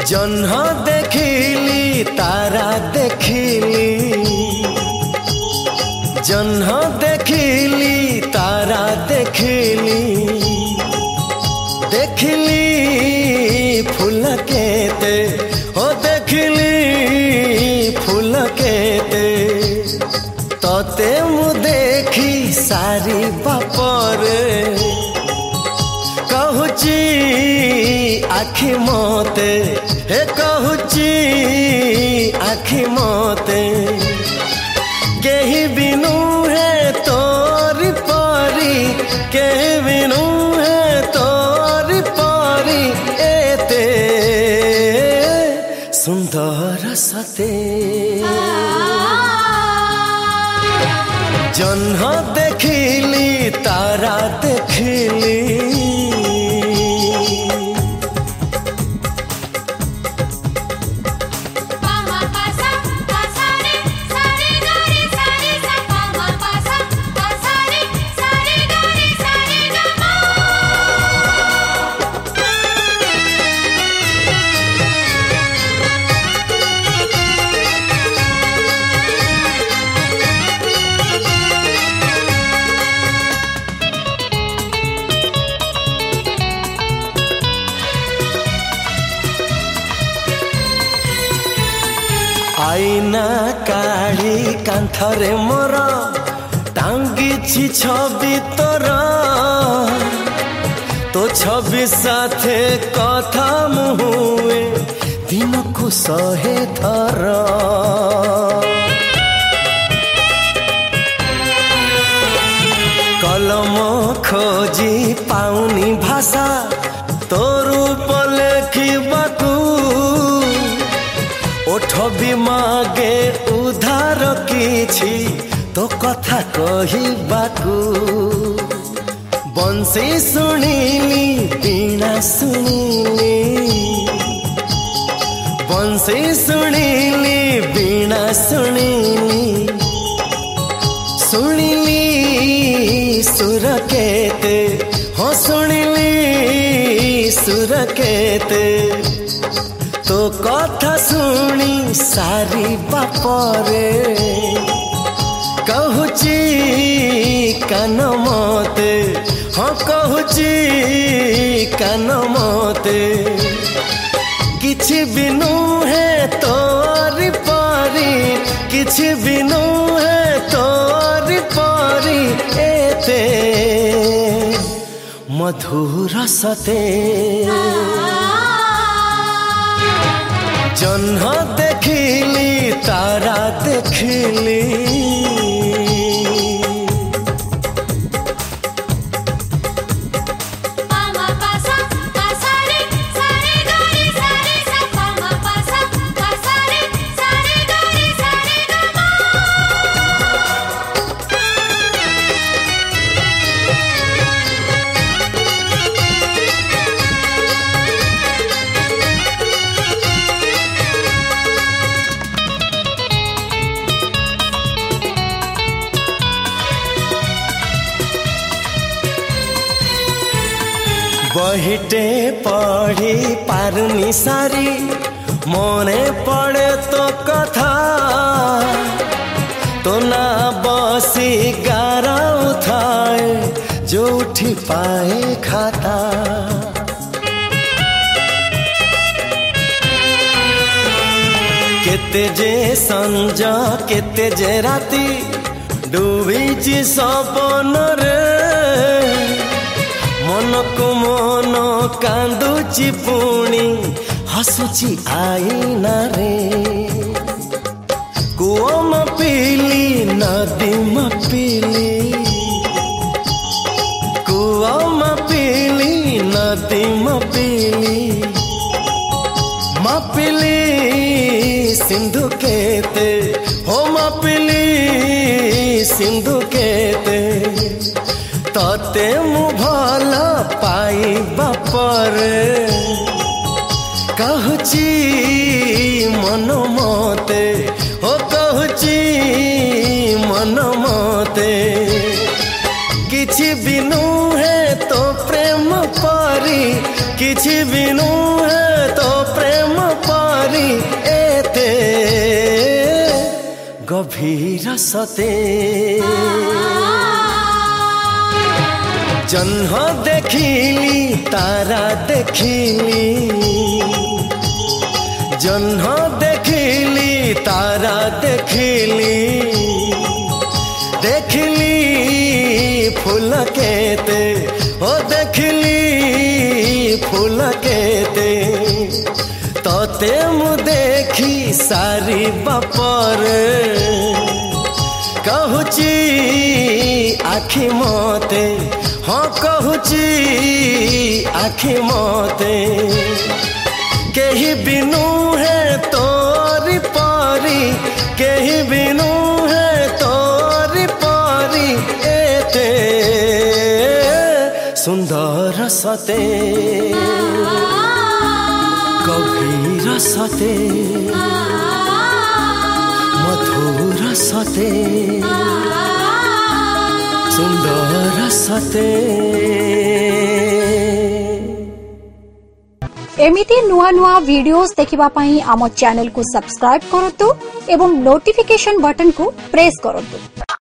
जह्न देखिली तारा देखिली जह्न देखिली तारा देखिली देखिली फूल केते हो देखिली फूल केते तते मु देखी सारी बापरे कहूची आखि मोते हे कहूची आखि मोते केही बिनु है तोरी परी केही बिनु है तोरी परी एते सुंदर सते जह्न देखिली तारा देखिली आईना काढ़ी कांथरे मोर टांगी छवि तोर तो छवि साथे कथा मुहुए दिन को 100 थर कलम खोजी पाउनी भाषा तोर लेखिबाकू ओठबी मागे उधार किछि तो कथा कहिबाकू बंसी सुनिली बीणा सुनिली बंसी सुनिली बीणा सुनिली सुनिली सुर केते हो सुनिली सुर केते तो कथा सुनी सारी बापरे कहूची कान मते हाँ कहूची कान मते किछि बिनु है तोरी परी किछि बिनु है तोरी परी एते मधुर सते जह्न देखिली तारा देखिली बहिटे पढ़ी पारुनी सारी मने पड़े तो कथा तो ना बसी गारा उठाए जो उठी पाए खाता केते जे संज केते जे राती डूबी सपन रे मन को मन कांदुची पुणी हसुची आईना रे कुओ म पीली नदी म पीली कुओ म पीली नदी म पीली सिंधु केते हो म पीली सिंधु केते तते मु भल पाइबा परे कहूची मन मते हो कहूची मन मते किछि बिनु है तो प्रेम परी किछि बिनु है तो प्रेम एते गभीर सते जन्ह देखिली तारा देखिली जन्ह देखिली तारा देखिली देखिली फूल केते ओ देखिली फूल केते तोते मु देखी सारी बापरे कहूची आखि मते हाँ कहूची आखि मते केही बिनु है तोरी पारी केही बिनु है तोरी पारी एते सुंदर सते गभीर सते मधुर सते सुंदर सते एमिति नुआ नुआ वीडियोस देखिबा पई आम चैनल को सब्सक्राइब करतु एवं नोटिफिकेशन बटन को प्रेस करतु।